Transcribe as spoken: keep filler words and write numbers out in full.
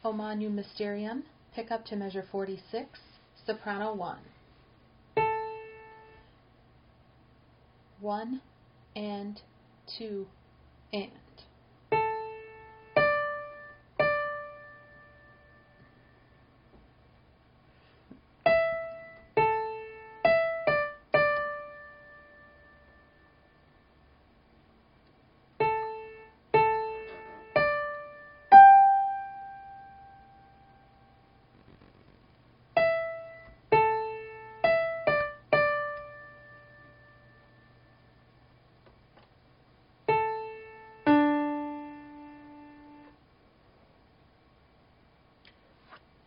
O Manu Mysterium, pick up to measure forty-six, soprano one. One and two and.